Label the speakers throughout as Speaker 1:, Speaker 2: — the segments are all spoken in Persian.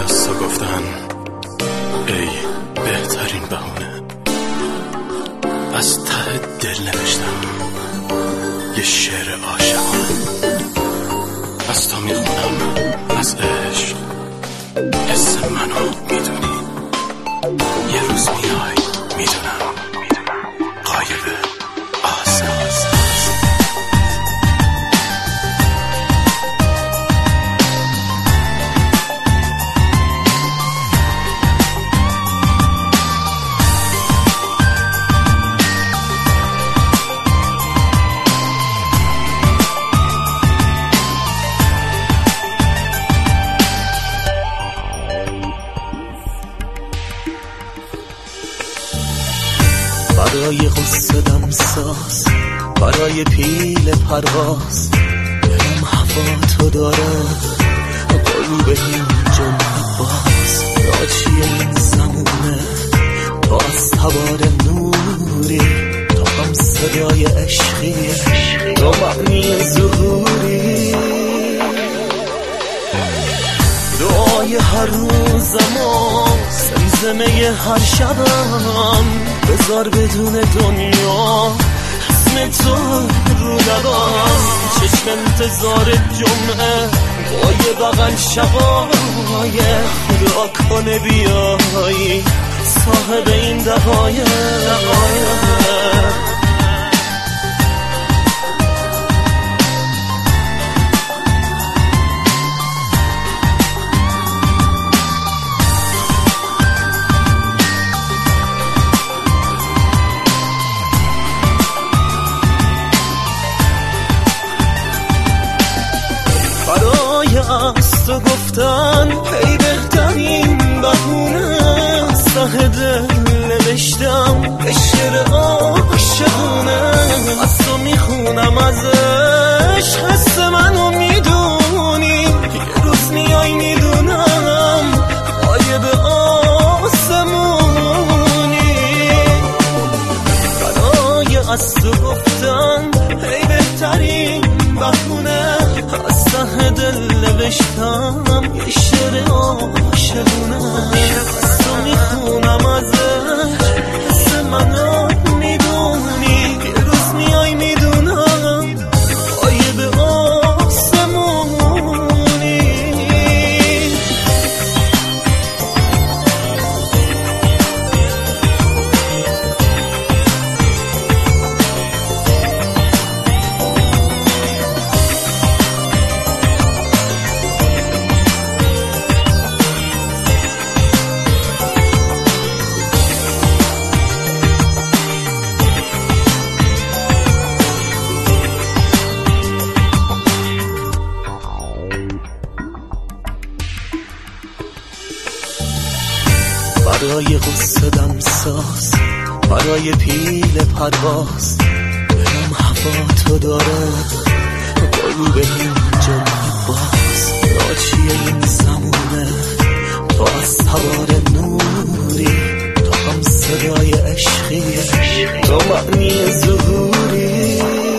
Speaker 1: از تو گفتن ای بهترین بهونه، از ته دل نوشتم یه شعر عاشقانه. از تو میخونم از عشق، حس منو میدونی، یه روز میای میدونم قایب آساس.
Speaker 2: برای غصه دمساز، برای پیل پرواز، دلم هوا تو داره، غروب اینجا باز. راچی این زمونه تو از تبار نوری، تو هم صدای عشقی، تو معنی ظهوری. دعای هر روزم و زمزمه هر شبم، بذار بدون دنیا اسم تو رو لبم. چشم انتظار جمعه با یه بغل شقایق، دعا کنه بیایی صاحب این دقایق. از تو گفتن ای بهترین بهونه، ته دل نوشتم به شعر عاشقانه. از تو میخونم از عشق، حس منو میدونی، یه روز میای میدونم قایب آسمونی. برای از تو گفتن ای بهترین بهونه، از ته دل نوشتم یه شعر عاشقونه. از تو میخونم ازش، حس منو میدونی، یه روز میای میدونم قایب آسمونی. برای غصه دمساز، برای پیل پرواز، دلم هوا تو داره، غروب اینجا باز. راچی این زمونه تو از تبار نوری، تو هم صدای عشقی، تو معنی ظهوری.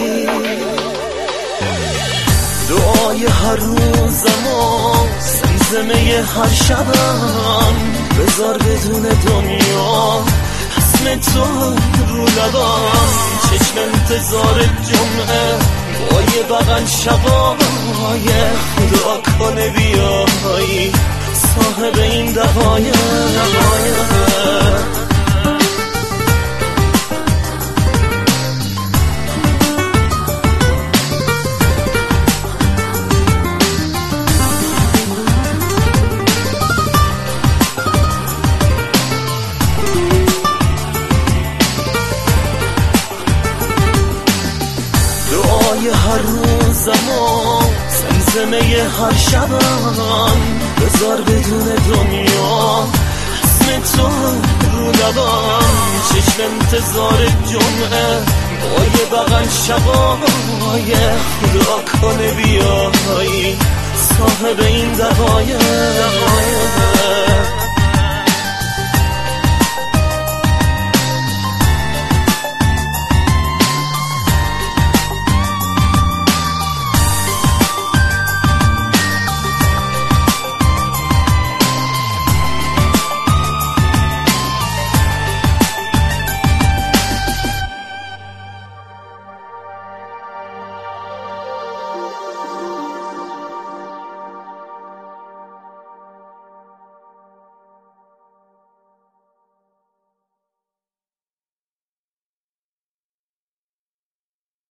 Speaker 2: دعای هر روزم و زمزمه هر شبم، بذار بدون دنیا اسم تو رو لبم. چشم انتظار جمعه با یه بغل شقایق، دعا کنه بیایی صاحب این دقایق. هر روزم و زمزمه هر شبم، بذار بدون دنیا اسم تو رو لبم. چشم انتظار جمعه با یه بغل شقایق، دعا کنه بیایی صاحب این دقایق.